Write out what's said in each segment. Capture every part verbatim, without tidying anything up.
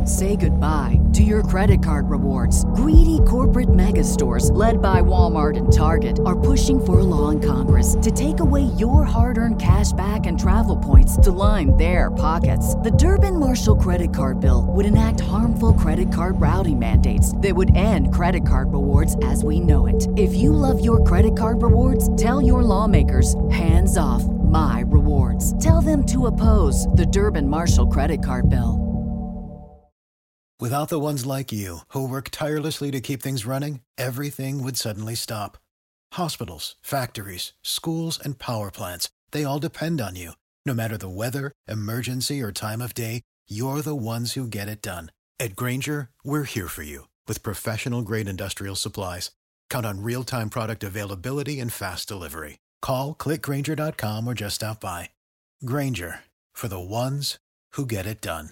Say goodbye to your credit card rewards. Greedy corporate mega stores, led by Walmart and Target, are pushing for a law in Congress to take away your hard-earned cash back and travel points to line their pockets. The Durbin-Marshall credit card bill would enact harmful credit card routing mandates that would end credit card rewards as we know it. If you love your credit card rewards, tell your lawmakers, hands off my rewards. Tell them to oppose the Durbin-Marshall credit card bill. Without the ones like you, who work tirelessly to keep things running, everything would suddenly stop. Hospitals, factories, schools, and power plants, they all depend on you. No matter the weather, emergency, or time of day, you're the ones who get it done. At Grainger, we're here for you with professional-grade industrial supplies. Count on real-time product availability and fast delivery. Call, click Grainger dot com, or just stop by. Grainger, for the ones who get it done.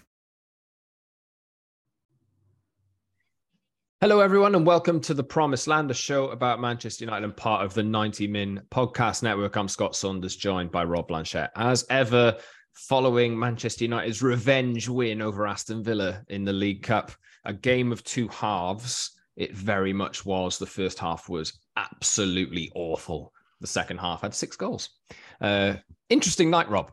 Hello, everyone, and welcome to The Promised Land, a show about Manchester United and part of the ninety min podcast network. I'm Scott Saunders, joined by Rob Blanchette. As ever, following Manchester United's revenge win over Aston Villa in the League Cup, a game of two halves. It very much was. The first half was absolutely awful. The second half had six goals. Uh, interesting night, Rob.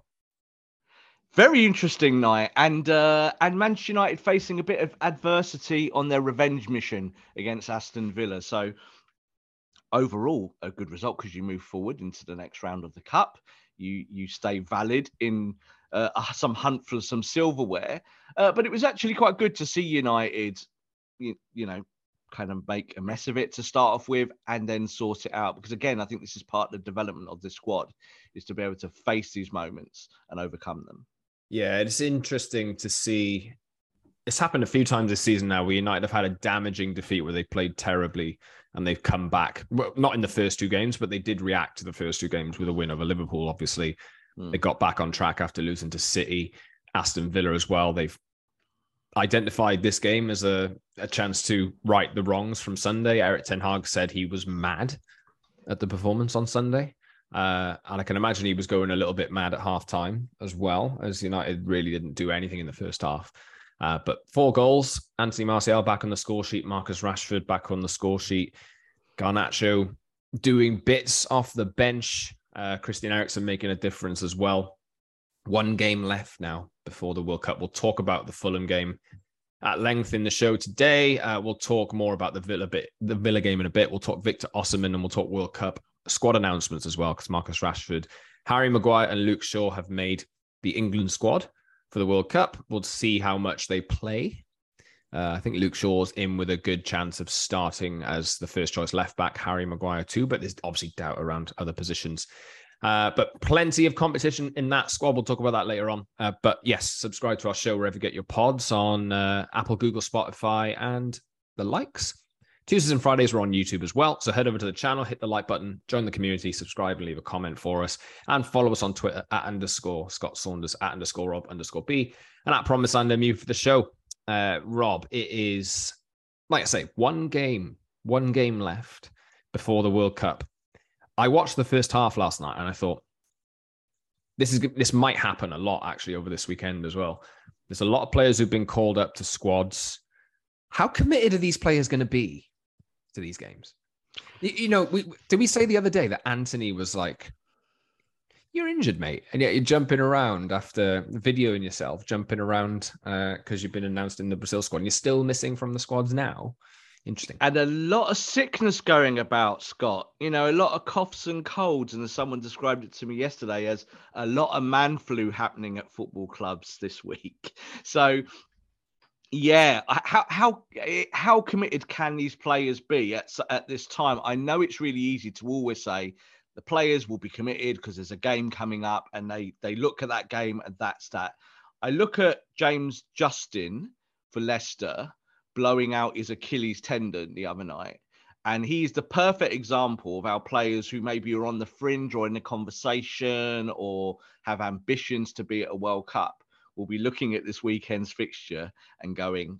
Very interesting night, and uh, and Manchester United facing a bit of adversity on their revenge mission against Aston Villa. So overall, a good result because you move forward into the next round of the Cup. You you stay valid in uh, some hunt for some silverware, uh, but it was actually quite good to see United, you, you know, kind of make a mess of it to start off with and then sort it out. Because again, I think this is part of the development of this squad, is to be able to face these moments and overcome them. Yeah, it's interesting to see. It's happened a few times this season now where United have had a damaging defeat where they played terribly and they've come back. Well, not in the first two games, but they did react to the first two games with a win over Liverpool, obviously. Mm. They got back on track after losing to City, Aston Villa as well. They've identified this game as a, a chance to right the wrongs from Sunday. Erik ten Hag said he was mad at the performance on Sunday. Uh, and I can imagine he was going a little bit mad at halftime as well, as United really didn't do anything in the first half. Uh, but four goals, Anthony Martial back on the score sheet, Marcus Rashford back on the score sheet, Garnacho doing bits off the bench, uh, Christian Eriksen making a difference as well. One game left now before the World Cup. We'll talk about the Fulham game at length in the show today. Uh, we'll talk more about the Villa bit, the Villa game in a bit. We'll talk Victor Osimhen and we'll talk World Cup squad announcements as well, because Marcus Rashford, Harry Maguire and Luke Shaw have made the England squad for the World Cup. We'll see how much they play. Uh, I think Luke Shaw's in with a good chance of starting as the first choice left back, Harry Maguire too, but there's obviously doubt around other positions. Uh, but plenty of competition in that squad. We'll talk about that later on. Uh, but yes, subscribe to our show wherever you get your pods on uh, Apple, Google, Spotify, and the likes. Tuesdays and Fridays we're on YouTube as well. So head over to the channel, hit the like button, join the community, subscribe and leave a comment for us. And follow us on Twitter at underscore Scott Saunders, at underscore Rob underscore B, and at Promise and M U for the show. Uh, Rob, it is, like I say, one game, one game left before the World Cup. I watched the first half last night and I thought, this is this might happen a lot actually over this weekend as well. There's a lot of players who've been called up to squads. How committed are these players going to be to these games? You, you know, we, did we say the other day that Anthony was like, you're injured, mate, and yet you're jumping around after videoing yourself, jumping around because uh, you've been announced in the Brazil squad and you're still missing from the squads now? Interesting. And a lot of sickness going about, Scott. You know, a lot of coughs and colds. And as someone described it to me yesterday as a lot of man flu happening at football clubs this week. So, yeah, how how how committed can these players be at, at this time? I know it's really easy to always say the players will be committed because there's a game coming up and they, they look at that game and that's that. I look at James Justin for Leicester blowing out his Achilles tendon the other night. And he's the perfect example of our players who maybe are on the fringe or in the conversation or have ambitions to be at a World Cup will be looking at this weekend's fixture and going,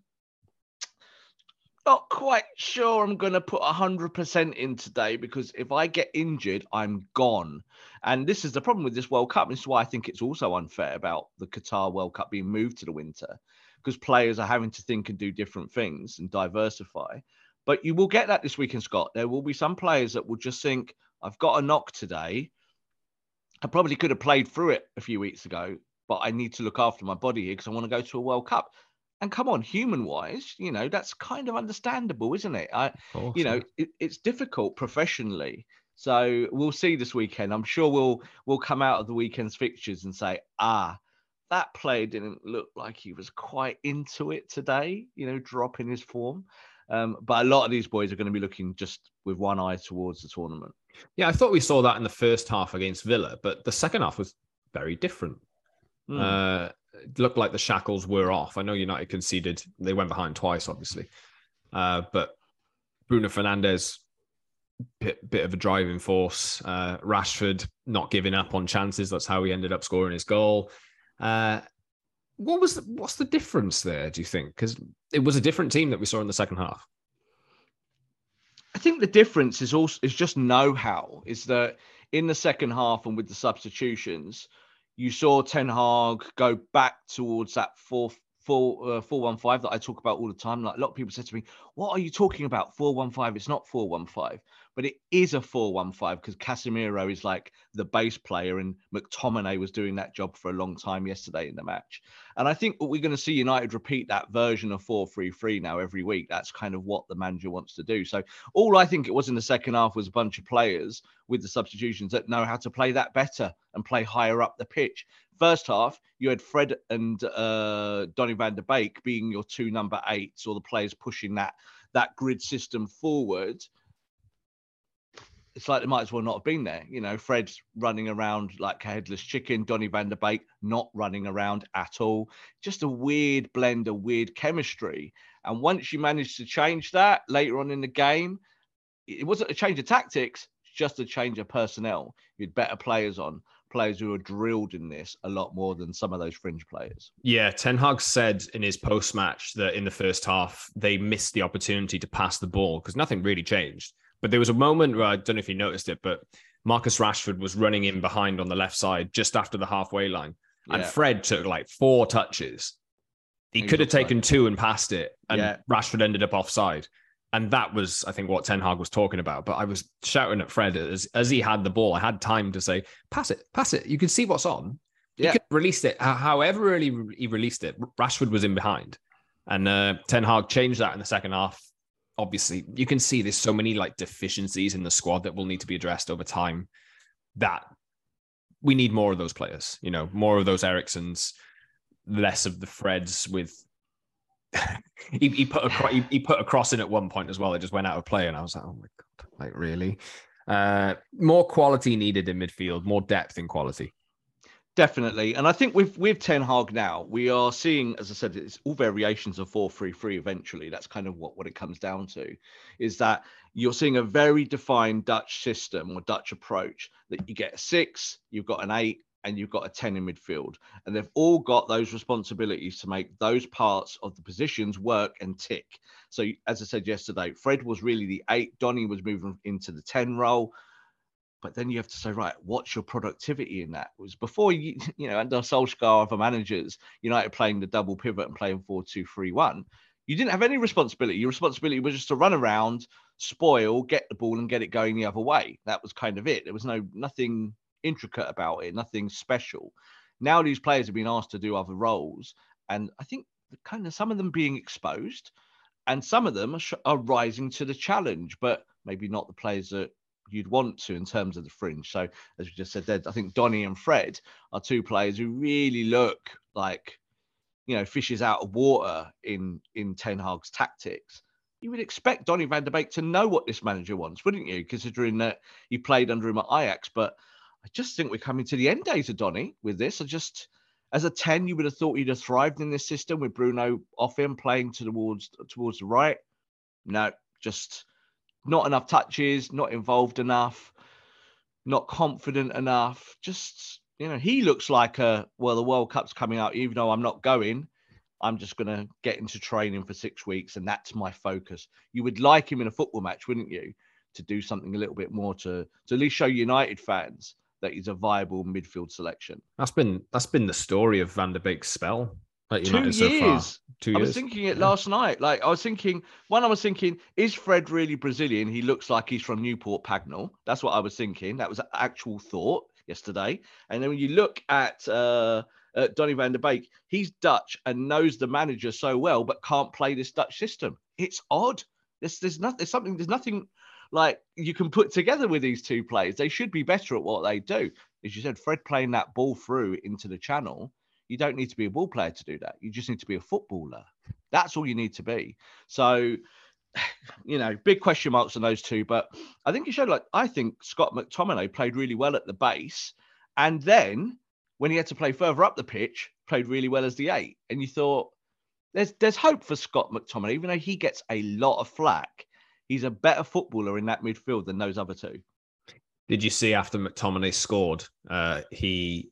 not quite sure I'm going to put one hundred percent in today because if I get injured, I'm gone. And this is the problem with this World Cup. This is why I think it's also unfair about the Qatar World Cup being moved to the winter. because players are having to think and do different things and diversify. But you will get that this weekend, Scott. There will be some players that will just think, I've got a knock today. I probably could have played through it a few weeks ago, but I need to look after my body here because I want to go to a World Cup. And come on, human-wise, you know, that's kind of understandable, isn't it? I, course, you know, yeah. it, it's difficult professionally. So we'll see this weekend. I'm sure we'll we'll come out of the weekend's fixtures and say, ah, that player didn't look like he was quite into it today, you know, dropping his form. Um, but a lot of these boys are going to be looking just with one eye towards the tournament. Yeah, I thought we saw that in the first half against Villa, but the second half was very different. Mm. Uh, it looked like the shackles were off. I know United conceded. They went behind twice, obviously. Uh, but Bruno Fernandes, bit, bit of a driving force. Uh, Rashford not giving up on chances. That's how he ended up scoring his goal. Uh, what was the, what's the difference there, do you think? Because it was a different team that we saw in the second half. I think the difference is also is just know-how. Is that in the second half and with the substitutions, you saw Ten Hag go back towards that four four uh, four one five that I talk about all the time. Like a lot of people said to me, "What are you talking about? four one five? It's not four one five, but it is a four one five because Casemiro is like the base player, and McTominay was doing that job for a long time yesterday in the match. And I think we're going to see United repeat that version of four three three now every week. That's kind of what the manager wants to do. So all I think it was in the second half was a bunch of players with the substitutions that know how to play that better and play higher up the pitch. First half, you had Fred and uh, Donny van de Beek being your two number eights, or the players pushing that that grid system forward. It's like they might as well not have been there. You know, Fred's running around like a headless chicken. Donny van de Beek not running around at all. Just a weird blend, a weird chemistry. And once you manage to change that later on in the game, it wasn't a change of tactics, just a change of personnel. You had better players on, players who are drilled in this a lot more than some of those fringe players. Yeah, Ten Hag said in his post-match that in the first half, they missed the opportunity to pass the ball because nothing really changed. But there was a moment where I don't know if you noticed it, but Marcus Rashford was running in behind on the left side just after the halfway line. Yeah. And Fred took like four touches. He, he could have taken offside. two and passed it. And yeah. Rashford ended up offside. And that was, I think, what Ten Hag was talking about. But I was shouting at Fred as, as he had the ball. I had time to say, pass it, pass it. You can see what's on. He yeah. could have released it. However early he released it, Rashford was in behind. And uh, Ten Hag changed that in the second half. Obviously, you can see there's so many like deficiencies in the squad that will need to be addressed over time that we need more of those players, you know, more of those Ericssons, less of the Freds with... he, he put a he, he put a cross in at one point as well. It just went out of play, and I was like, "Oh my god!" Like really, uh, more quality needed in midfield, more depth in quality. Definitely, and I think with with Ten Hag now, we are seeing, as I said, it's all variations of four three three. Eventually, that's kind of what what it comes down to, is that you're seeing a very defined Dutch system or Dutch approach that you get a six, you've got an eight, and you've got a ten in midfield. And they've all got those responsibilities to make those parts of the positions work and tick. So as I said yesterday, Fred was really the eight. Donny was moving into the ten role. But then you have to say, right, what's your productivity in that? It was before, you you know, under Solskjaer, other managers, United playing the double pivot and playing four two three one. You didn't have any responsibility. Your responsibility was just to run around, spoil, get the ball and get it going the other way. That was kind of it. There was no nothing intricate about it, nothing special. Now these players have been asked to do other roles, and I think kind of some of them being exposed, and some of them are, are rising to the challenge, but maybe not the players that you'd want to in terms of the fringe. So as we just said there, I think Donny and Fred are two players who really look like, you know, fishes out of water in in Ten Hag's tactics. You would expect Donny van de Beek to know what this manager wants, wouldn't you? Considering that he played under him at Ajax, but I just think we're coming to the end days of Donny with this. I just, as a ten, you would have thought he'd have thrived in this system with Bruno off him, playing towards towards the right. No, just not enough touches, not involved enough, not confident enough. Just, you know, he looks like a, well, the World Cup's coming out, even though I'm not going, I'm just going to get into training for six weeks and that's my focus. You would like him in a football match, wouldn't you? To do something a little bit more to, to at least show United fans that he's a viable midfield selection. That's been that's been the story of Van der Beek's spell. at Two United so far. years. Two I years. was thinking it Yeah. last night. Like I was thinking, one, I was thinking, is Fred really Brazilian? He looks like he's from Newport Pagnell. That's what I was thinking. That was an actual thought yesterday. And then when you look at uh, at Donny van der Beek, he's Dutch and knows the manager so well, but can't play this Dutch system. It's odd. There's there's nothing. There's something. There's nothing like you can put together with these two players. They should be better at what they do. As you said, Fred playing that ball through into the channel. You don't need to be a ball player to do that. You just need to be a footballer. That's all you need to be. So, you know, big question marks on those two. But I think it showed, like, I think Scott McTominay played really well at the base. And then when he had to play further up the pitch, played really well as the eight. And you thought, there's there's hope for Scott McTominay, even though he gets a lot of flack. He's a better footballer in that midfield than those other two. Did you see after McTominay scored, uh, he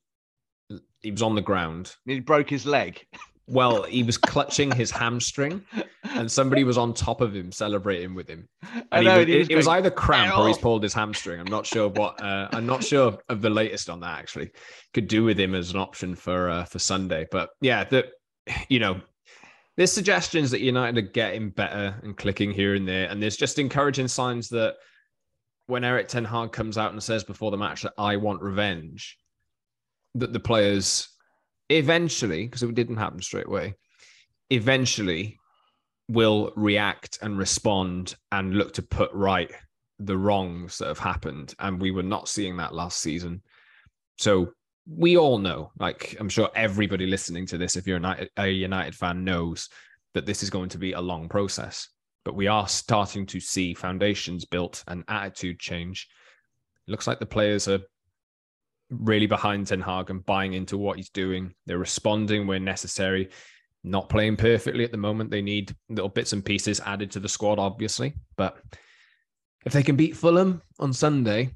he was on the ground. He broke his leg. Well, he was clutching his hamstring, and somebody was on top of him celebrating with him. And I he know, was, and he was it, it was going, either cramp "Get or he's off." pulled his hamstring. I'm not sure what. Uh, I'm not sure of the latest on that. Actually, could do with him as an option for uh, for Sunday. But yeah, the you know, there's suggestions that United are getting better and clicking here and there, and there's just encouraging signs that when Erik ten Hag comes out and says before the match that I want revenge, that the players eventually, because it didn't happen straight away, eventually will react and respond and look to put right the wrongs that have happened. And we were not seeing that last season. So we all know, like I'm sure everybody listening to this, if you're a United, a United fan, knows that this is going to be a long process. But we are starting to see foundations built and attitude change. Looks like the players are really behind Ten Hag and buying into what he's doing. They're responding where necessary, not playing perfectly at the moment. They need little bits and pieces added to the squad, obviously. But if they can beat Fulham on Sunday,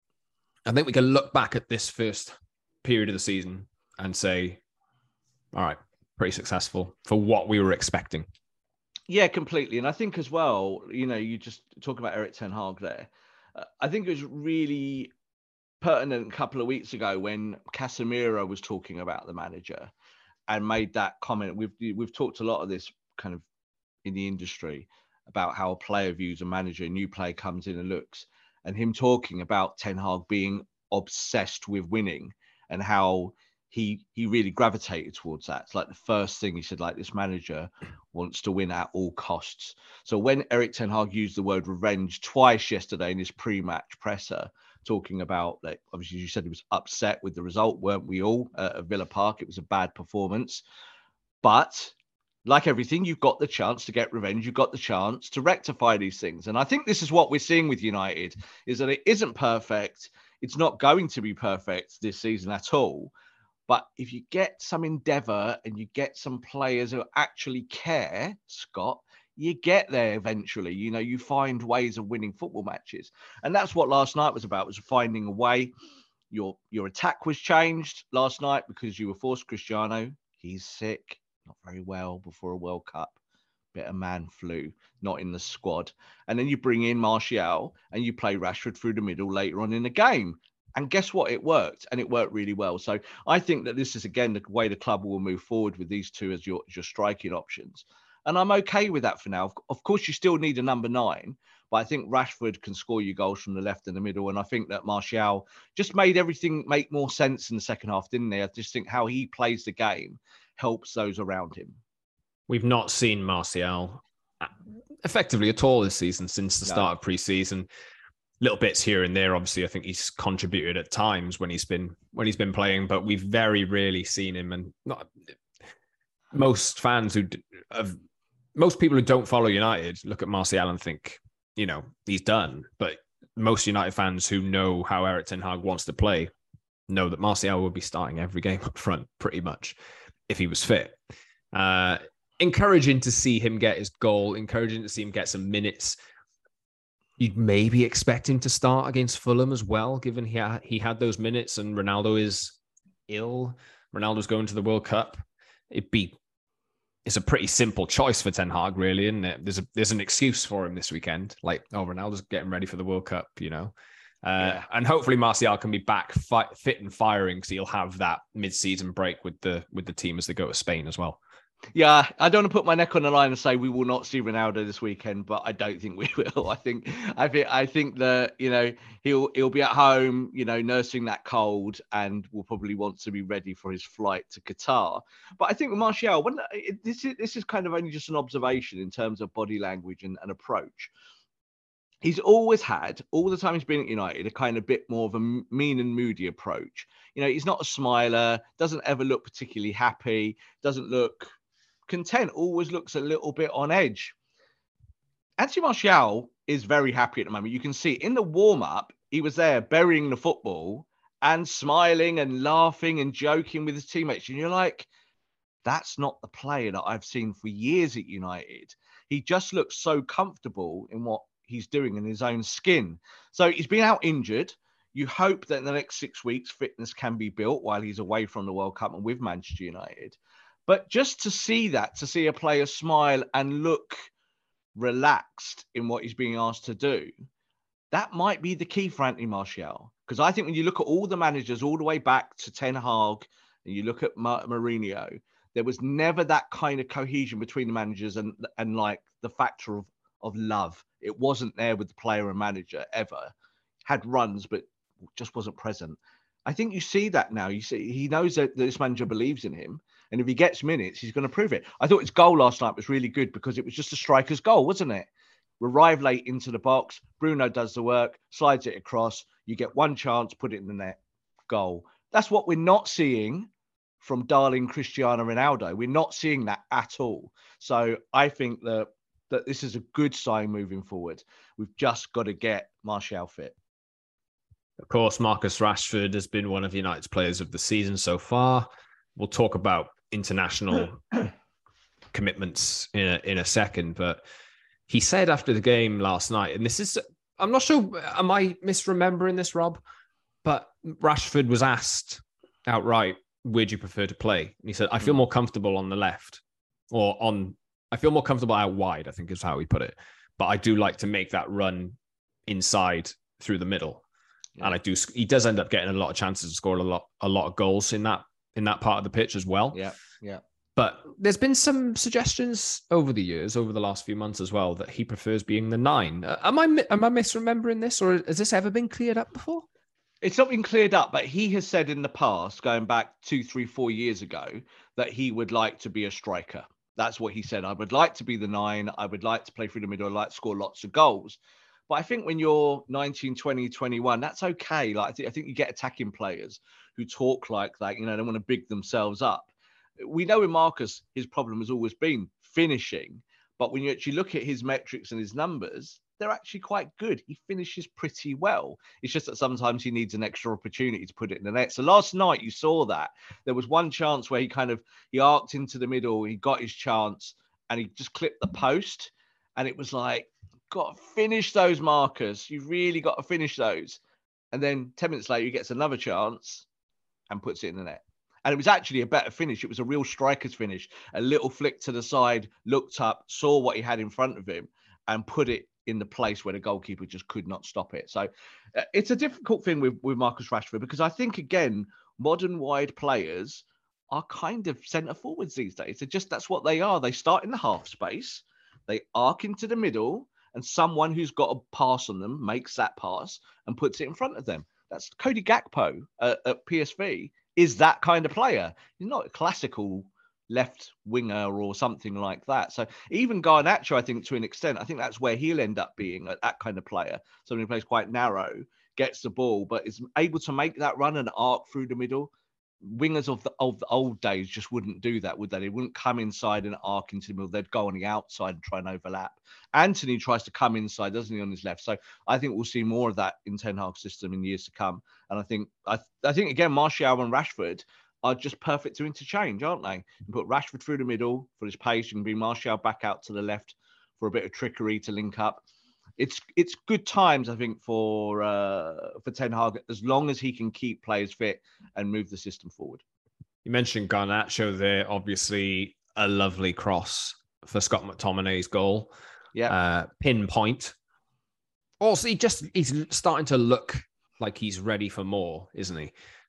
I think we can look back at this first period of the season and say, all right, pretty successful for what we were expecting. Yeah, completely. And I think as well, you know, you just talk about Erik ten Hag there. Uh, I think it was really pertinent a couple of weeks ago when Casemiro was talking about the manager and made that comment. We've we've talked a lot of this kind of in the industry about how a player views a manager, a new player comes in and looks, and him talking about Ten Hag being obsessed with winning and how he he really gravitated towards that. It's like the first thing he said, like, this manager wants to win at all costs. So when Erik ten Hag used the word revenge twice yesterday in his pre-match presser, talking about, like, obviously you said he was upset with the result, weren't we all, uh, at Villa Park? It was a bad performance. But like everything, you've got the chance to get revenge. You've got the chance to rectify these things. And I think this is what we're seeing with United, is that it isn't perfect. It's not going to be perfect this season at all. But if you get some endeavour and you get some players who actually care, Scott, you get there eventually. You know, you find ways of winning football matches. And that's what last night was about, was finding a way. Your your attack was changed last night because you were forced Cristiano. He's sick, not very well before a World Cup. Bit of man flu, not in the squad. And then you bring in Martial and you play Rashford through the middle later on in the game. And guess what? It worked, and it worked really well. So I think that this is, again, the way the club will move forward with these two as your, as your striking options. And I'm okay with that for now. Of course, you still need a number nine, but I think Rashford can score you goals from the left and the middle. And I think that Martial just made everything make more sense in the second half, didn't he? I just think how he plays the game helps those around him. We've not seen Martial effectively at all this season since the No. start of pre-season. Little bits here and there. Obviously, I think he's contributed at times when he's been when he's been playing, but we've very rarely seen him. And not most fans who have, most people who don't follow United look at Martial and think, you know, he's done. But most United fans who know how Erik ten Hag wants to play know that Martial will be starting every game up front, pretty much, if he was fit. Uh, encouraging to see him get his goal. Encouraging to see him get some minutes. You'd maybe expect him to start against Fulham as well, given he had, he had those minutes and Ronaldo is ill. Ronaldo's going to the World Cup. It'd be, it's a pretty simple choice for Ten Hag, really, isn't it? There's a, there's an excuse for him this weekend. Like, oh, Ronaldo's getting ready for the World Cup, you know? Uh, Yeah. And hopefully Martial can be back fi- fit and firing, because he'll have that mid-season break with the with the team as they go to Spain as well. Yeah, I don't want to put my neck on the line and say we will not see Ronaldo this weekend, but I don't think we will. I think, I think, I think that you know he'll he'll be at home, you know, nursing that cold, and will probably want to be ready for his flight to Qatar. But I think with Martial, when it, this is this is kind of only just an observation in terms of body language and, and approach. He's always had, all the time he's been at United, a kind of bit more of a mean and moody approach. You know, he's not a smiler, doesn't ever look particularly happy, doesn't look content, always looks a little bit on edge. Anthony Martial is very happy at the moment. You can see in the warm-up, he was there burying the football and smiling and laughing and joking with his teammates. And you're like, that's not the player that I've seen for years at United. He just looks so comfortable in what he's doing in his own skin. So he's been out injured. You hope that in the next six weeks, fitness can be built while he's away from the World Cup and with Manchester United. But just to see that, to see a player smile and look relaxed in what he's being asked to do, that might be the key for Anthony Martial. Because I think when you look at all the managers all the way back to Ten Hag, and you look at Mar- Mourinho, there was never that kind of cohesion between the managers and, and like the factor of, of love. It wasn't there with the player and manager ever. Had runs, but just wasn't present. I think you see that now. You see, he knows that this manager believes in him. And if he gets minutes, he's going to prove it. I thought his goal last night was really good because it was just a striker's goal, wasn't it? Arrive late into the box. Bruno does the work, slides it across. You get one chance, put it in the net. Goal. That's what we're not seeing from darling Cristiano Ronaldo. We're not seeing that at all. So I think that, that this is a good sign moving forward. We've just got to get Martial fit. Of course, Marcus Rashford has been one of United's players of the season so far. We'll talk about international commitments in a, in a second, but he said after the game last night, and this is, I'm not sure, am I misremembering this, Rob? But Rashford was asked outright, where do you prefer to play? And he said, I feel more comfortable on the left, or on, I feel more comfortable out wide, I think is how he put it. But I do like to make that run inside through the middle. Yeah. And I do, he does end up getting a lot of chances to score a lot, a lot of goals in that, in that part of the pitch as well. Yeah, yeah. But there's been some suggestions over the years, over the last few months as well, that he prefers being the nine. Uh, am I am I misremembering this, or has this ever been cleared up before? It's not been cleared up, but he has said in the past, going back two, three, four years ago, that he would like to be a striker. That's what he said. I would like to be the nine. I would like to play through the middle. I'd like to score lots of goals. But I think when you're nineteen, twenty, twenty-one, that's okay. Like I, th- I think you get attacking players who talk like that, you know, they want to big themselves up. We know with Marcus, his problem has always been finishing. But when you actually look at his metrics and his numbers, they're actually quite good. He finishes pretty well. It's just that sometimes he needs an extra opportunity to put it in the net. So last night you saw that. There was one chance where he kind of, he arced into the middle, he got his chance and he just clipped the post. And it was like, got to finish those, Marcus. You've really got to finish those. And then ten minutes later, he gets another chance and puts it in the net. And it was actually a better finish. It was a real striker's finish. A little flick to the side, looked up, saw what he had in front of him and put it in the place where the goalkeeper just could not stop it. So uh, it's a difficult thing with, with Marcus Rashford because I think, again, modern wide players are kind of centre forwards these days. They're just, that's what they are. They start in the half space, they arc into the middle, and someone who's got a pass on them makes that pass and puts it in front of them. That's Cody Gakpo uh, at P S V is that kind of player. He's not a classical left winger or something like that. So even Garnacho, I think to an extent, I think that's where he'll end up being, that kind of player. Somebody who plays quite narrow, gets the ball, but is able to make that run and arc through the middle. Wingers of the, of the old days just wouldn't do that, would they? They wouldn't come inside and arc into the middle. They'd go on the outside and try and overlap. Anthony tries to come inside, doesn't he, on his left? So I think we'll see more of that in Ten Hag's system in years to come. And I think, I, I think again, Martial and Rashford are just perfect to interchange, aren't they? You put Rashford through the middle for his pace. You can bring Martial back out to the left for a bit of trickery to link up. It's it's good times, I think, for uh, for Ten Hag, as long as he can keep players fit and move the system forward. You mentioned Garnacho there, obviously a lovely cross for Scott McTominay's goal. Yeah, uh, pinpoint. Also, he just he's starting to look like he's ready for more, isn't he?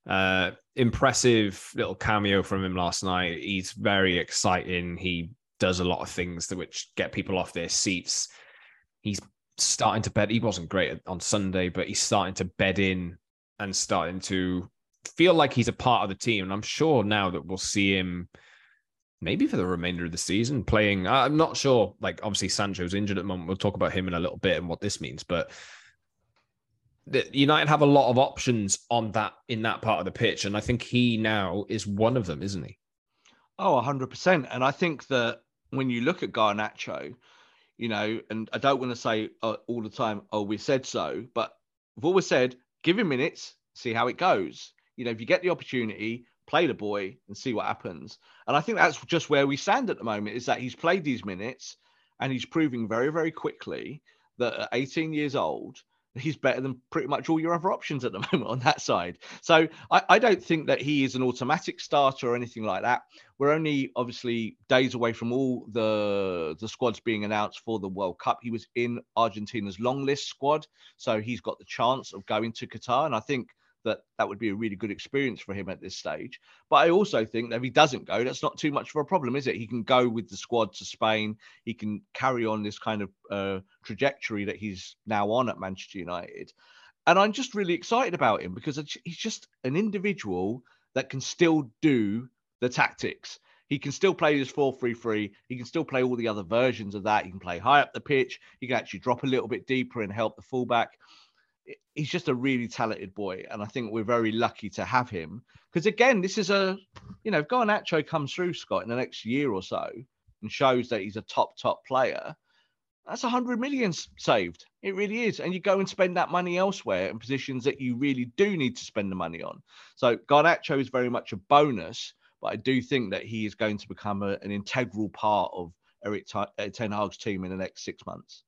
Uh, impressive little cameo from him last night. He's very exciting. He does a lot of things that which get people off their seats. He's starting to bed. He wasn't great on Sunday, but he's starting to bed in and starting to feel like he's a part of the team. And I'm sure now that we'll see him maybe for the remainder of the season playing. I'm not sure. Like, obviously, Sancho's injured at the moment. We'll talk about him in a little bit and what this means. But the United have a lot of options on that in that part of the pitch. And I think he now is one of them, isn't he? Oh, one hundred percent. And I think that when you look at Garnacho, you know, and I don't want to say uh, all the time, oh, we said so, but we've always said, give him minutes, see how it goes. You know, if you get the opportunity, play the boy and see what happens. And I think that's just where we stand at the moment, is that he's played these minutes and he's proving very, very quickly that at eighteen years old, he's better than pretty much all your other options at the moment on that side. So I, I don't think that he is an automatic starter or anything like that. We're only obviously days away from all the, the squads being announced for the World Cup. He was in Argentina's long list squad, so he's got the chance of going to Qatar. And I think that that would be a really good experience for him at this stage. But I also think that if he doesn't go, that's not too much of a problem, is it? He can go with the squad to Spain. He can carry on this kind of uh, trajectory that he's now on at Manchester United. And I'm just really excited about him because he's just an individual that can still do the tactics. He can still play this four three three. He can still play all the other versions of that. He can play high up the pitch. He can actually drop a little bit deeper and help the fullback. He's just a really talented boy. And I think we're very lucky to have him. Because again, this is a, you know, if Garnacho comes through, Scott, in the next year or so and shows that he's a top, top player, that's a hundred million saved. It really is. And you go and spend that money elsewhere in positions that you really do need to spend the money on. So Garnacho is very much a bonus, but I do think that he is going to become a, an integral part of Erik Ten Hag's team in the next six months.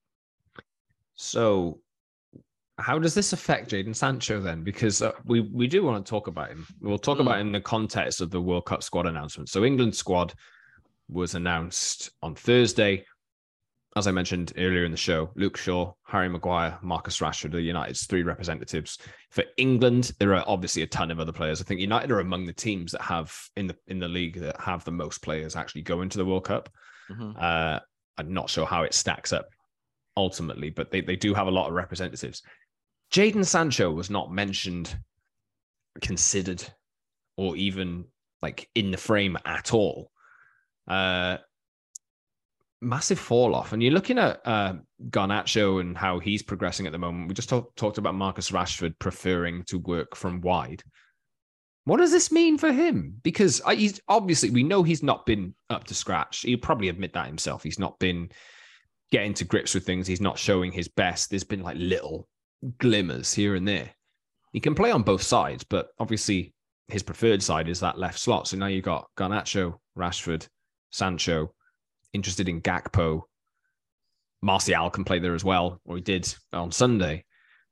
So how does this affect Jadon Sancho then? Because uh, we, we do want to talk about him. We'll talk mm. about him in the context of the World Cup squad announcement. So England's squad was announced on Thursday. As I mentioned earlier in the show, Luke Shaw, Harry Maguire, Marcus Rashford are United's three representatives. For England, there are obviously a ton of other players. I think United are among the teams that have in the in the league that have the most players actually going to the World Cup. Mm-hmm. Uh, I'm not sure how it stacks up ultimately, but they, they do have a lot of representatives. Jadon Sancho was not mentioned, considered, or even like in the frame at all. Uh, massive fall off. And you're looking at uh, Garnacho and how he's progressing at the moment. We just talk, talked about Marcus Rashford preferring to work from wide. What does this mean for him? Because he's obviously, we know he's not been up to scratch. He'll probably admit that himself. He's not been getting to grips with things. He's not showing his best. There's been like little glimmers here and there. He can play on both sides, but obviously his preferred side is that left slot. So now you've got Garnacho, Rashford, Sancho, interested in Gakpo. Martial can play there as well, or he did on Sunday.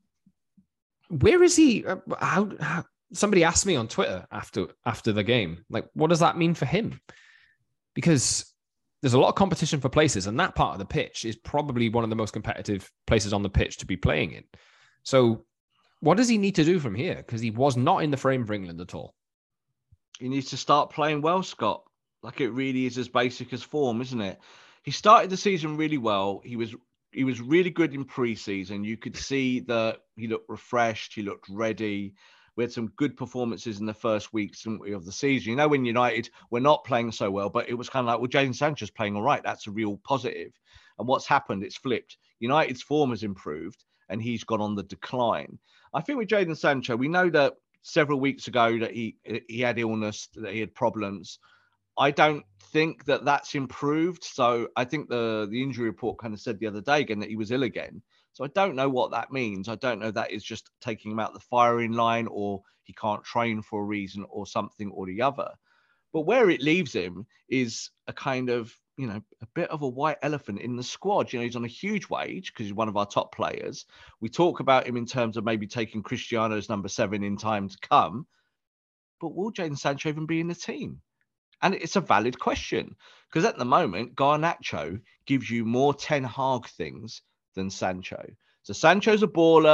Where is he? How, how somebody asked me on Twitter after after the game, like, what does that mean for him? Because there's a lot of competition for places, and that part of the pitch is probably one of the most competitive places on the pitch to be playing in. So what does he need to do from here? Because he was not in the frame for England at all. He needs to start playing well, Scott. Like, it really is as basic as form, isn't it? He started the season really well. He was he was really good in pre-season. You could see that he looked refreshed. He looked ready. We had some good performances in the first weeks of the season. You know, when United were not playing so well, but it was kind of like, well, Jadon Sancho's playing all right. That's a real positive. And what's happened? It's flipped. United's form has improved, and he's gone on the decline. I think with Jadon Sancho, we know that several weeks ago that he he had illness, that he had problems. I don't think that that's improved. So I think the, the injury report kind of said the other day again that he was ill again. So I don't know what that means. I don't know if that is just taking him out the firing line, or he can't train for a reason, or something or the other. But where it leaves him is a kind of, you know, a bit of a white elephant in the squad. You know, he's on a huge wage because he's one of our top players. We talk about him in terms of maybe taking Cristiano's number seven in time to come. But will Jadon Sancho even be in the team? And it's a valid question, because at the moment, Garnacho gives you more Ten Hag things than Sancho. So Sancho's a baller.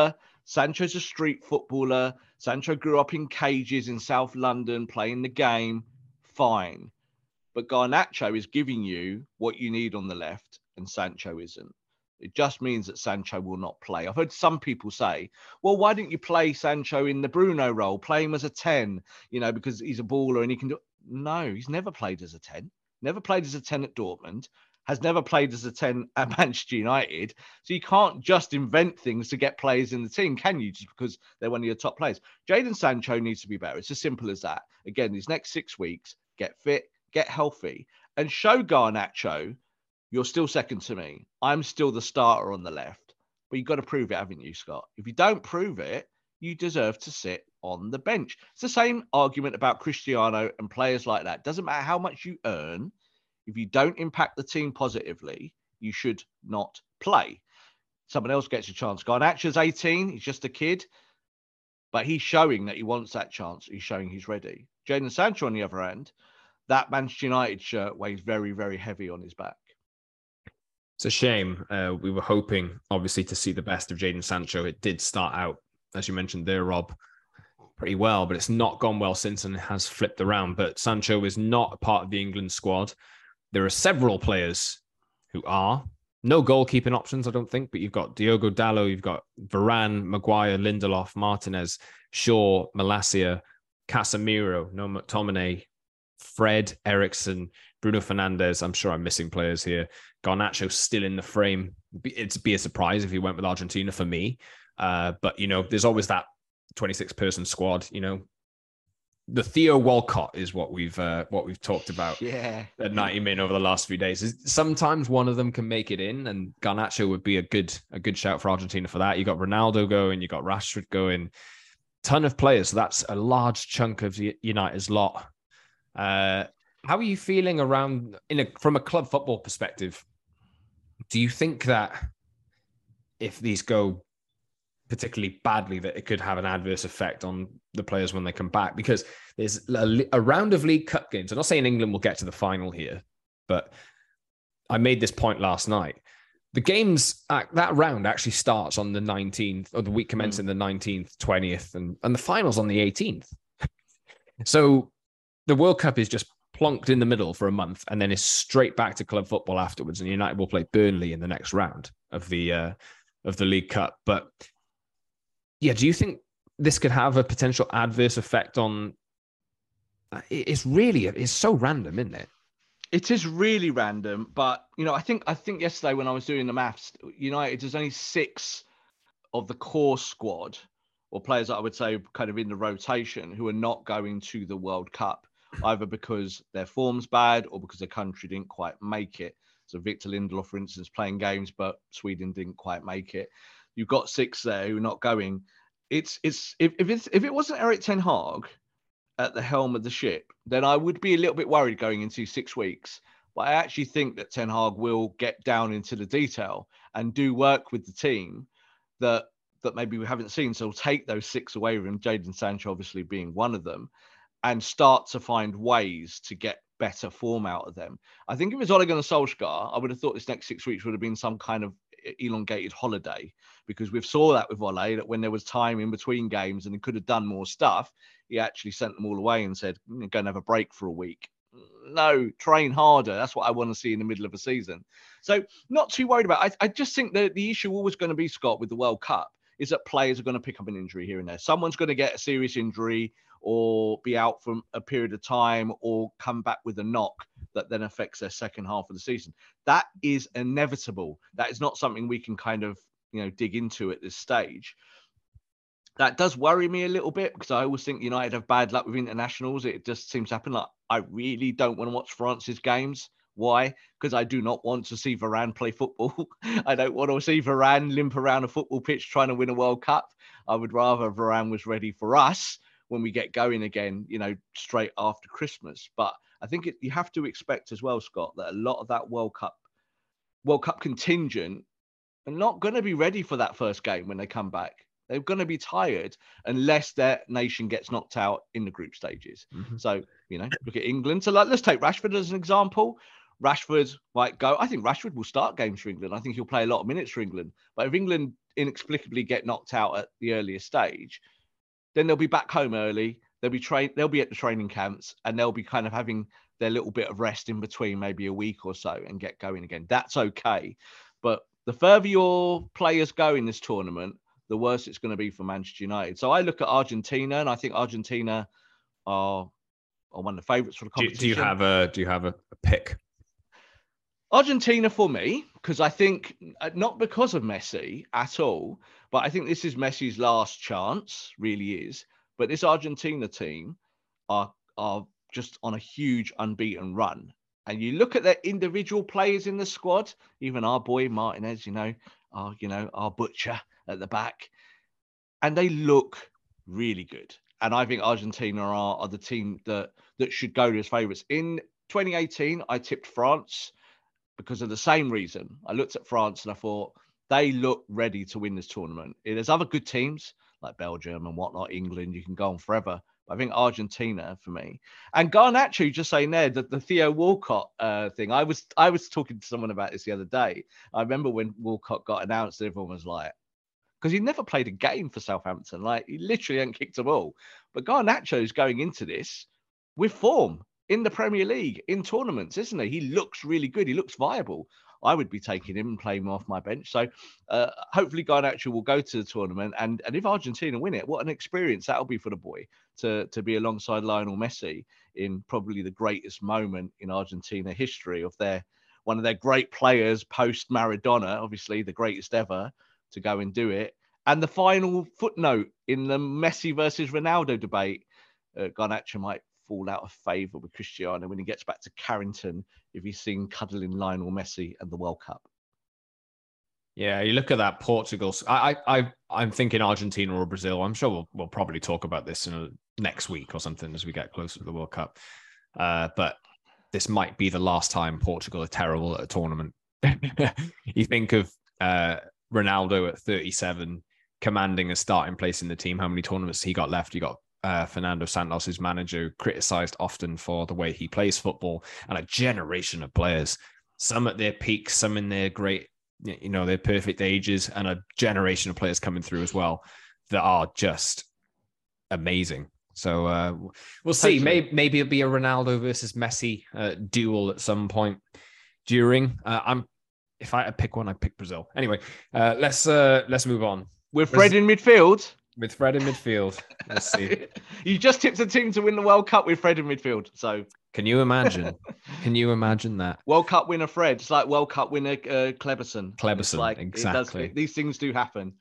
Sancho's a street footballer. Sancho grew up in cages in South London playing the game. Fine. But Garnacho is giving you what you need on the left, and Sancho isn't. It just means that Sancho will not play. I've heard some people say, well, why didn't you play Sancho in the Bruno role? Play him as a ten, you know, because he's a baller and he can do... No, he's never played as a ten. Never played as a ten at Dortmund. Has never played as a ten at Manchester United. So you can't just invent things to get players in the team, can you? Just because they're one of your top players. Jadon Sancho needs to be better. It's as simple as that. Again, these next six weeks, get fit, get healthy, and show Garnacho you're still second to me. I'm still the starter on the left. But you've got to prove it, haven't you, Scott? If you don't prove it, you deserve to sit on the bench. It's the same argument about Cristiano and players like that. Doesn't matter how much you earn. If you don't impact the team positively, you should not play. Someone else gets a chance. Garnacho's eighteen. He's just a kid. But he's showing that he wants that chance. He's showing he's ready. Jadon Sancho, on the other hand, that Manchester United shirt weighs very, very heavy on his back. It's a shame. Uh, we were hoping, obviously, to see the best of Jadon Sancho. It did start out, as you mentioned there, Rob, pretty well, but it's not gone well since and has flipped around. But Sancho is not a part of the England squad. There are several players who are. No goalkeeping options, I don't think, but you've got Diogo Dalot, you've got Varane, Maguire, Lindelof, Martinez, Shaw, Malacia, Casemiro, no McTominay, Fred, Eriksen, Bruno Fernandes. I'm sure I'm missing players here. Garnacho still in the frame. It'd be a surprise if he went with Argentina for me. Uh, but, you know, there's always that twenty-six person squad, you know. The Theo Walcott is what we've uh, what we've talked about yeah. at ninety min over the last few days. Sometimes one of them can make it in, and Garnacho would be a good a good shout for Argentina for that. You got Ronaldo going, you got Rashford going, ton of players. So that's a large chunk of United's lot. Uh, how are you feeling around in a from a club football perspective? Do you think that if these go particularly badly, that it could have an adverse effect on the players when they come back? Because there's a, a round of League Cup games. I'm not saying England will get to the final here, but I made this point last night. The games, that round actually starts on the nineteenth, or the week commencing mm. the nineteenth, twentieth, and, and the final's on the eighteenth. So the World Cup is just plonked in the middle for a month and then is straight back to club football afterwards. And United will play Burnley in the next round of the uh, of the League Cup. But yeah, do you think this could have a potential adverse effect on? It's really, it's so random, isn't it? It is really random, but you know, I think I think yesterday when I was doing the maths, United, there's only six of the core squad, or players that I would say kind of in the rotation, who are not going to the World Cup, either because their form's bad or because their country didn't quite make it. So Victor Lindelof, for instance, playing games, but Sweden didn't quite make it. You've got six there who are not going. It's it's if if it's if it wasn't Erik ten Hag at the helm of the ship, then I would be a little bit worried going into six weeks. But I actually think that Ten Hag will get down into the detail and do work with the team that that maybe we haven't seen. So take those six away from him, Jadon Sancho obviously being one of them, and start to find ways to get better form out of them. I think if it was Ole Gunnar Solskjaer, I would have thought this next six weeks would have been some kind of elongated holiday, because we've saw that with Ole, that when there was time in between games and he could have done more stuff, he actually sent them all away and said, go and have a break for a week. No, train harder. That's what I want to see in the middle of a season. So not too worried about it. I, I just think that the issue always going to be, Scott, with the World Cup is that players are going to pick up an injury here and there. Someone's going to get a serious injury or be out for a period of time or come back with a knock that then affects their second half of the season. That is inevitable. That is not something we can kind of, you know, dig into at this stage. That does worry me a little bit, because I always think United have bad luck with internationals. It just seems to happen. Like, I really don't want to watch France's games. Why? Because I do not want to see Varane play football. I don't want to see Varane limp around a football pitch trying to win a World Cup. I would rather Varane was ready for us when we get going again, you know, straight after Christmas. But I think it, you have to expect as well, Scott, that a lot of that World Cup, World Cup contingent are not going to be ready for that first game when they come back. They're going to be tired unless their nation gets knocked out in the group stages. Mm-hmm. So, you know, look at England. So like, let's take Rashford as an example. Rashford might go. I think Rashford will start games for England. I think he'll play a lot of minutes for England. But if England inexplicably get knocked out at the earliest stage, then they'll be back home early. They'll be train. They'll be at the training camps, and they'll be kind of having their little bit of rest in between, maybe a week or so, and get going again. That's okay. But the further your players go in this tournament, the worse it's going to be for Manchester United. So I look at Argentina, and I think Argentina are, are one of the favourites for the competition. Do, do you have a Do you have a, a pick? Argentina for me, because I think, not because of Messi at all, but I think this is Messi's last chance, really is. But this Argentina team are are just on a huge unbeaten run. And you look at their individual players in the squad, even our boy Martinez, you know, our, you know, our butcher at the back, and they look really good. And I think Argentina are, are the team that, that should go as favourites. In twenty eighteen, I tipped France because of the same reason. I looked at France and I thought they look ready to win this tournament. There's other good teams like Belgium and whatnot, England, you can go on forever. But I think Argentina for me. And Garnacho, just saying there, that the Theo Walcott uh, thing, I was I was talking to someone about this the other day. I remember when Walcott got announced, everyone was like, because he never played a game for Southampton. Like, he literally hadn't kicked a ball. But Garnacho's going into this with form in the Premier League, in tournaments, isn't he? He looks really good. He looks viable. I would be taking him and playing him off my bench. So uh, hopefully Garnacho will go to the tournament. And, and if Argentina win it, what an experience that'll be for the boy to, to be alongside Lionel Messi in probably the greatest moment in Argentina history of their one of their great players post Maradona, obviously the greatest ever, to go and do it. And the final footnote in the Messi versus Ronaldo debate, uh, Garnacho might fall out of favour with Cristiano when he gets back to Carrington if he's seen cuddling Lionel Messi and the World Cup. Yeah, you look at that Portugal. I, I, I'm thinking Argentina or Brazil. I'm sure we'll, we'll probably talk about this in a, next week or something as we get closer to the World Cup. Uh, but this might be the last time Portugal are terrible at a tournament. You think of uh, Ronaldo at thirty-seven, commanding a starting place in the team. How many tournaments he got left? You got Uh, Fernando Santos, his manager, criticised often for the way he plays football, and a generation of players, some at their peaks, some in their great, you know, their perfect ages, and a generation of players coming through as well that are just amazing. So uh, we'll see. Maybe, maybe it'll be a Ronaldo versus Messi uh, duel at some point during. Uh, I'm if I had to pick one, I'd pick Brazil. Anyway, uh, let's uh, let's move on. With Fred in midfield. With Fred in midfield. Let's see. You just tipped a team to win the World Cup with Fred in midfield. So can you imagine? Can you imagine that? World Cup winner Fred. It's like World Cup winner uh, Cleberson. Cleberson, like, exactly. It does, these things do happen.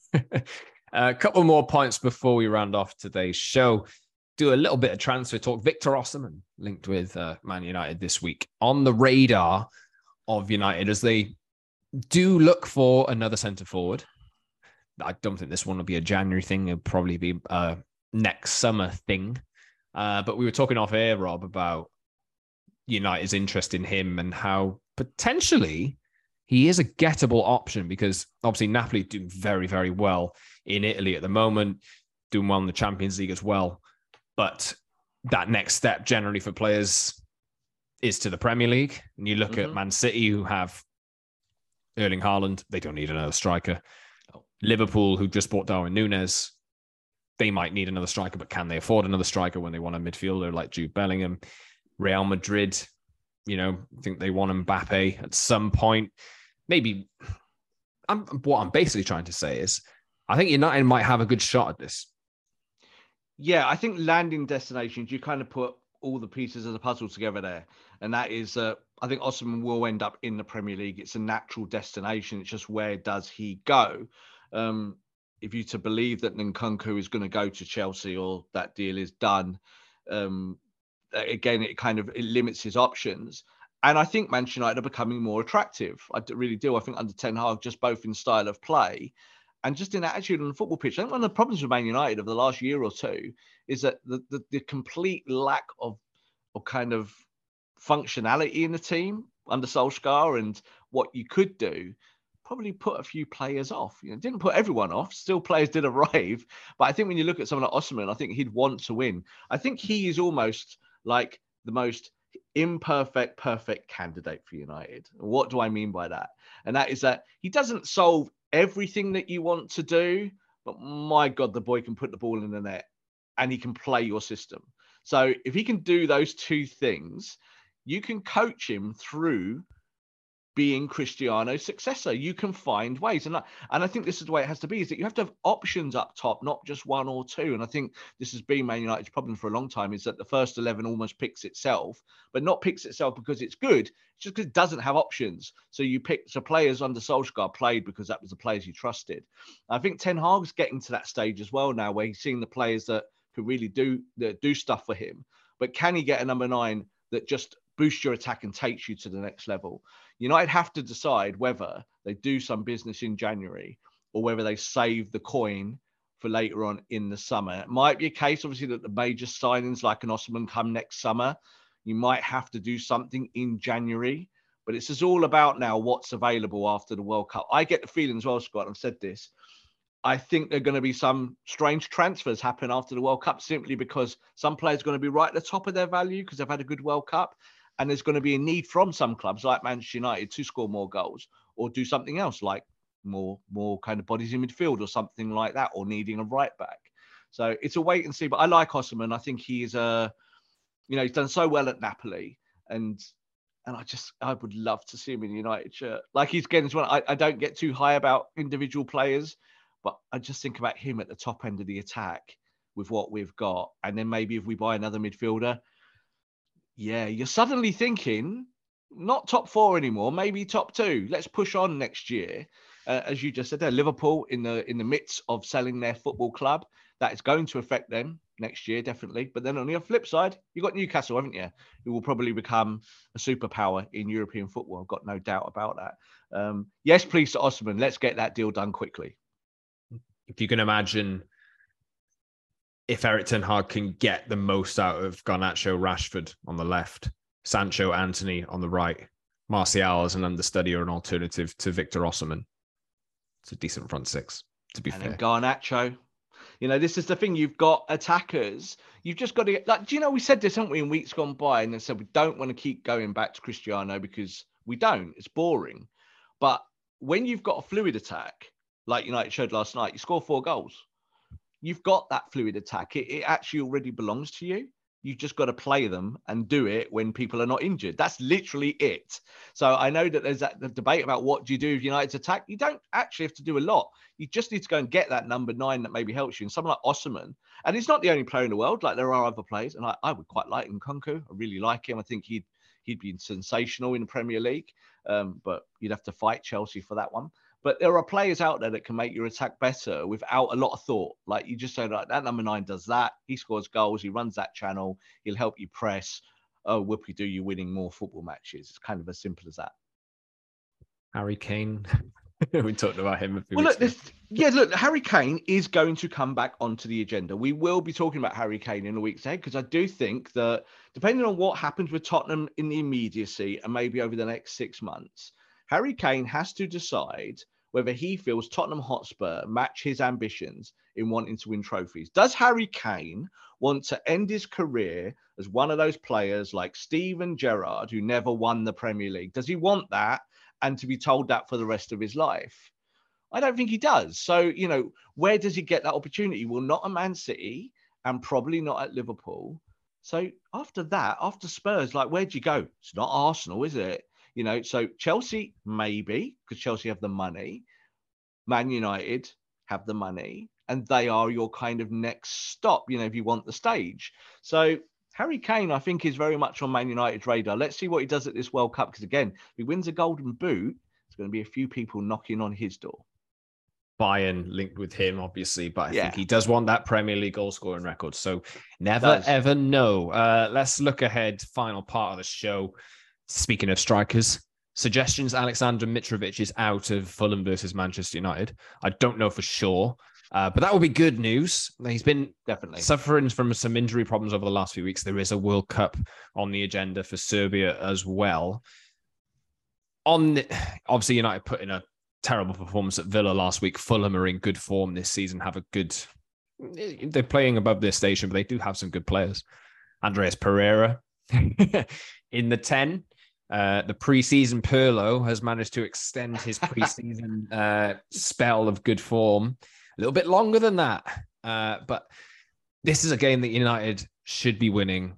A couple more points before we round off today's show. Do a little bit of transfer talk. Victor Osimhen linked with uh, Man United this week on the radar of United as they do look for another centre forward. I don't think this one will be a January thing. It'll probably be a next summer thing. Uh, but we were talking off air, Rob, about United's interest in him and how potentially he is a gettable option because obviously Napoli doing very, very well in Italy at the moment, doing well in the Champions League as well. But that next step generally for players is to the Premier League. And you look mm-hmm. at Man City, who have Erling Haaland. They don't need another striker. Liverpool, who just bought Darwin Núñez, they might need another striker, but can they afford another striker when they want a midfielder like Jude Bellingham? Real Madrid, you know, think they want Mbappe at some point. Maybe I'm, what I'm basically trying to say is I think United might have a good shot at this. Yeah, I think landing destinations, you kind of put all the pieces of the puzzle together there. And that is, uh, I think Osimhen will end up in the Premier League. It's a natural destination. It's just where does he go? Um, if you to believe that Nkunku is going to go to Chelsea or that deal is done, um, again, it kind of it limits his options. And I think Manchester United are becoming more attractive. I really do. I think under Ten Hag, just both in style of play and just in attitude on the football pitch. I think one of the problems with Man United over the last year or two is that the, the, the complete lack of, of kind of functionality in the team under Solskjaer and what you could do probably put a few players off. You know, didn't put everyone off. Still, players did arrive. But I think when you look at someone like Osimhen, I think he'd want to win. I think he is almost like the most. imperfect, perfect candidate for United. What do I mean by that? And that is that he doesn't solve everything that you want to do, but my God, the boy can put the ball in the net and he can play your system. So if he can do those two things, you can coach him through being Cristiano's successor. You can find ways. And I, and I think this is the way it has to be, is that you have to have options up top, not just one or two. And I think this has been Man United's problem for a long time, is that the first eleven almost picks itself, but not picks itself because it's good, it's just because it doesn't have options. So you pick, so players under Solskjaer played because that was the players you trusted. I think Ten Hag's getting to that stage as well now, where he's seeing the players that could really do, that do stuff for him. But can he get a number nine that just boosts your attack and takes you to the next level? United have to decide whether they do some business in January or whether they save the coin for later on in the summer. It might be a case, obviously, that the major signings like an Osimhen come next summer. You might have to do something in January, but it's just all about now what's available after the World Cup. I get the feeling as well, Scott, I've said this, I think there are going to be some strange transfers happen after the World Cup, simply because some players are going to be right at the top of their value because they've had a good World Cup. And there's going to be a need from some clubs like Manchester United to score more goals or do something else, like more, more kind of bodies in midfield or something like that, or needing a right back. So it's a wait and see. But I like Osimhen. I think he is a, you know, he's done so well at Napoli, and and I just I would love to see him in the United shirt. Like he's getting to one. I, I don't get too high about individual players, but I just think about him at the top end of the attack with what we've got, and then maybe if we buy another midfielder. Yeah, you're suddenly thinking, not top four anymore, maybe top two. Let's push on next year. Uh, as you just said there, Liverpool in the in the midst of selling their football club. That is going to affect them next year, definitely. But then on the flip side, you've got Newcastle, haven't you? Who will probably become a superpower in European football. I've got no doubt about that. Um, yes, please, to Osimhen. Let's get that deal done quickly. If you can imagine, if Erik ten Hag can get the most out of Garnacho, Rashford on the left, Sancho, Antony on the right, Martial as an understudy or an alternative to Victor Osimhen, it's a decent front six, to be and fair. And Garnacho. You know, this is the thing. You've got attackers. You've just got to get, like, do you know, we said this, haven't we, in weeks gone by, and then said we don't want to keep going back to Cristiano because we don't. It's boring. But when you've got a fluid attack, like United showed last night, you score four goals. You've got that fluid attack. It, it actually already belongs to you. You've just got to play them and do it when people are not injured. That's literally it. So I know that there's that the debate about what do you do with United's attack. You don't actually have to do a lot. You just need to go and get that number nine that maybe helps you. And someone like Osimhen, and he's not the only player in the world. Like there are other players, and I, I would quite like Nkunku. I really like him. I think he'd he'd be sensational in the Premier League. Um, but you'd have to fight Chelsea for that one. But there are players out there that can make your attack better without a lot of thought. Like you just say, like, that number nine does that. He scores goals. He runs that channel. He'll help you press. Oh, whoopie do you winning more football matches. It's kind of as simple as that. Harry Kane. We talked about him a few well, weeks look, ago. this, yeah, look, Harry Kane is going to come back onto the agenda. We will be talking about Harry Kane in the weeks ahead because I do think that depending on what happens with Tottenham in the immediacy and maybe over the next six months, Harry Kane has to decide whether he feels Tottenham Hotspur match his ambitions in wanting to win trophies. Does Harry Kane want to end his career as one of those players like Steven Gerrard who never won the Premier League? Does he want that and to be told that for the rest of his life? I don't think he does. So, you know, where does he get that opportunity? Well, not at Man City and probably not at Liverpool. So after that, after Spurs, like, where'd you go? It's not Arsenal, is it? You know, so Chelsea, maybe, because Chelsea have the money. Man United have the money, and they are your kind of next stop, you know, if you want the stage. So Harry Kane, I think, is very much on Man United's radar. Let's see what he does at this World Cup, because, again, if he wins a golden boot, there's going to be a few people knocking on his door. Bayern linked with him, obviously, but I yeah. think he does want that Premier League goal scoring record. So never, ever know. Uh, let's look ahead. Final part of the show. Speaking of strikers, suggestions, Alexander Mitrovic is out of Fulham versus Manchester United. I don't know for sure, uh, but that would be good news. He's been definitely suffering from some injury problems over the last few weeks. There is a World Cup on the agenda for Serbia as well. On the, obviously, United put in a terrible performance at Villa last week. Fulham are in good form this season, have a good... They're playing above their station, but they do have some good players. Andreas Pereira... In the ten, uh, the preseason Pirlo has managed to extend his preseason uh, spell of good form a little bit longer than that. Uh, but this is a game that United should be winning.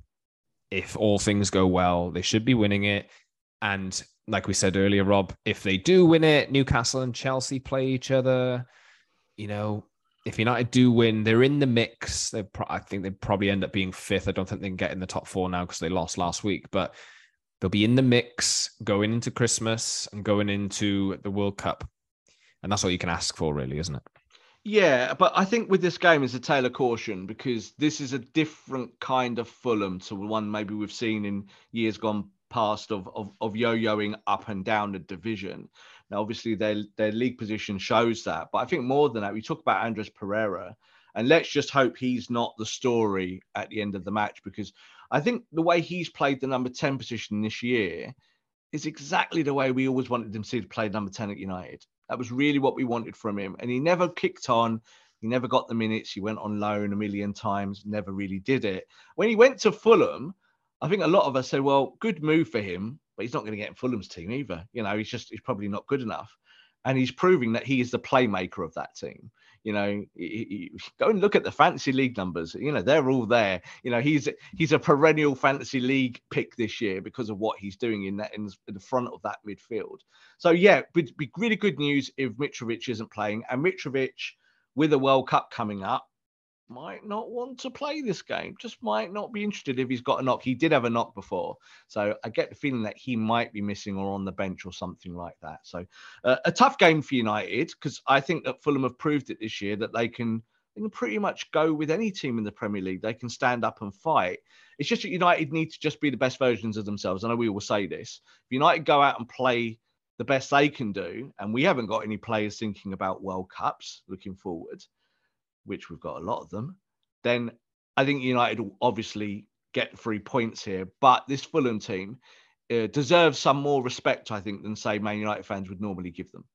If all things go well, they should be winning it. And like we said earlier, Rob, if they do win it, Newcastle and Chelsea play each other. You know, if United do win, they're in the mix. They, pro- I think they probably end up being fifth. I don't think they can get in the top four now because they lost last week. But they'll be in the mix going into Christmas and going into the World Cup. And that's all you can ask for, really, isn't it? Yeah, but I think with this game is a tale of caution because this is a different kind of Fulham to the one maybe we've seen in years gone past of, of, of yo-yoing up and down the division. Now, obviously, their, their league position shows that. But I think more than that, we talk about Andres Pereira, and let's just hope he's not the story at the end of the match, because I think the way he's played the number ten position this year is exactly the way we always wanted him to play number ten at United. That was really what we wanted from him. And he never kicked on. He never got the minutes. He went on loan a million times, never really did it. When he went to Fulham, I think a lot of us said, well, good move for him, but he's not going to get in Fulham's team either. You know, he's just, he's probably not good enough. And he's proving that he is the playmaker of that team. You know, he, he, go and look at the fantasy league numbers. You know, they're all there. You know, he's he's a perennial fantasy league pick this year because of what he's doing in that in the front of that midfield. So yeah, it'd be really good news if Mitrovic isn't playing, and Mitrovic with a World Cup coming up might not want to play this game. Just might not be interested if he's got a knock. He did have a knock before, so I get the feeling that he might be missing or on the bench or something like that. So uh, a tough game for United, because I think that Fulham have proved it this year that they can they can pretty much go with any team in the Premier League. They can stand up and fight. It's just that United need to just be the best versions of themselves. I know we will say this. If United go out and play the best they can do, and we haven't got any players thinking about World Cups looking forward, which we've got a lot of them, then I think United will obviously get three points here. But this Fulham team uh, deserves some more respect, I think, than, say, Man United fans would normally give them.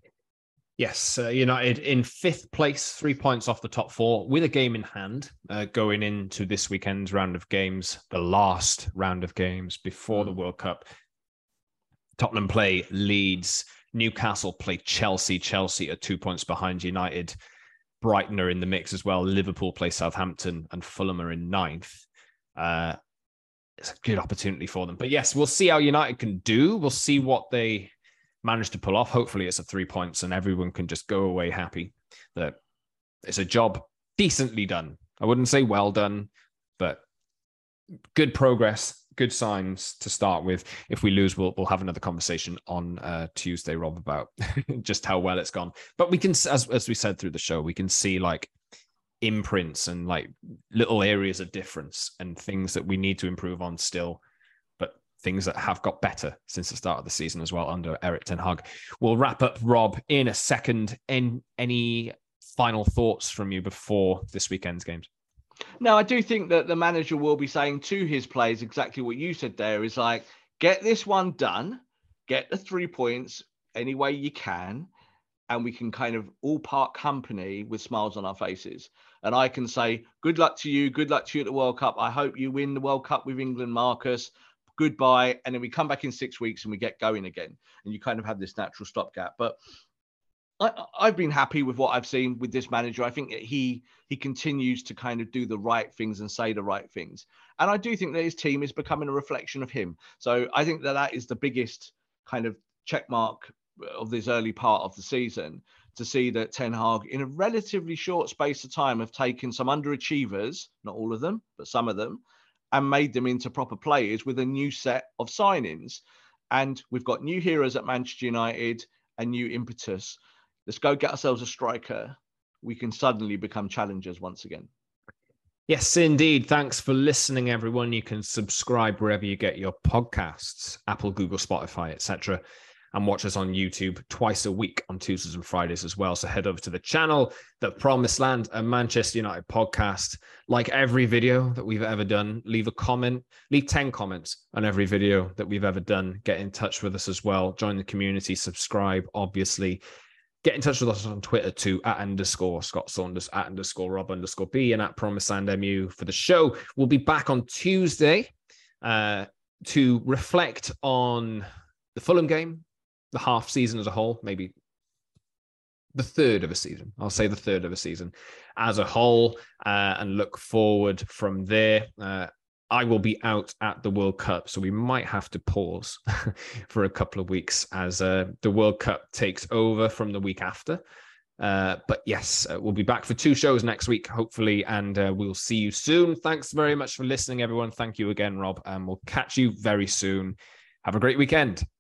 Yes, uh, United in fifth place, three points off the top four, with a game in hand uh, going into this weekend's round of games, the last round of games before the World Cup. Tottenham play Leeds, Newcastle play Chelsea. Chelsea are two points behind United. Brighton are in the mix as well. Liverpool play Southampton, and Fulham are in ninth. Uh, it's a good opportunity for them. But yes, we'll see how United can do. We'll see what they manage to pull off. Hopefully it's a three points and everyone can just go away happy that it's a job decently done. I wouldn't say well done, but good progress. Good signs to start with. If we lose, we'll we'll have another conversation on uh, Tuesday, Rob, about just how well it's gone. But we can, as as we said through the show, we can see like imprints and like little areas of difference and things that we need to improve on still, but things that have got better since the start of the season as well under Erik ten Hag. We'll wrap up, Rob, in a second. In any final thoughts from you before this weekend's games? No, I do think that the manager will be saying to his players exactly what you said there, is like, get this one done, get the three points any way you can, and we can kind of all part company with smiles on our faces. And I can say, good luck to you, good luck to you at the World Cup. I hope you win the World Cup with England, Marcus. Goodbye. And then we come back in six weeks and we get going again. And you kind of have this natural stopgap. But I, I've been happy with what I've seen with this manager. I think that he he continues to kind of do the right things and say the right things. And I do think that his team is becoming a reflection of him. So I think that that is the biggest kind of check mark of this early part of the season, to see that Ten Hag in a relatively short space of time have taken some underachievers, not all of them, but some of them, and made them into proper players with a new set of signings. And we've got new heroes at Manchester United and new impetus. Let's go get ourselves a striker. We can suddenly become challengers once again. Yes, indeed. Thanks for listening, everyone. You can subscribe wherever you get your podcasts, Apple, Google, Spotify, et cetera, and watch us on YouTube twice a week on Tuesdays and Fridays as well. So head over to the channel, The Promised Land, a Manchester United podcast. Like every video that we've ever done, leave a comment, leave ten comments on every video that we've ever done. Get in touch with us as well. Join the community, subscribe, obviously. Get in touch with us on Twitter too, at underscore Scott Saunders, at underscore Rob underscore B, and at Promised Land M U for the show. We'll be back on Tuesday. Uh, to reflect on the Fulham game, the half season as a whole, maybe the third of a season. I'll say the third of a season as a whole, uh, and look forward from there. Uh, I will be out at the World Cup, so we might have to pause for a couple of weeks as uh, the World Cup takes over from the week after. Uh, but yes, uh, we'll be back for two shows next week, hopefully, and uh, we'll see you soon. Thanks very much for listening, everyone. Thank you again, Rob, and we'll catch you very soon. Have a great weekend.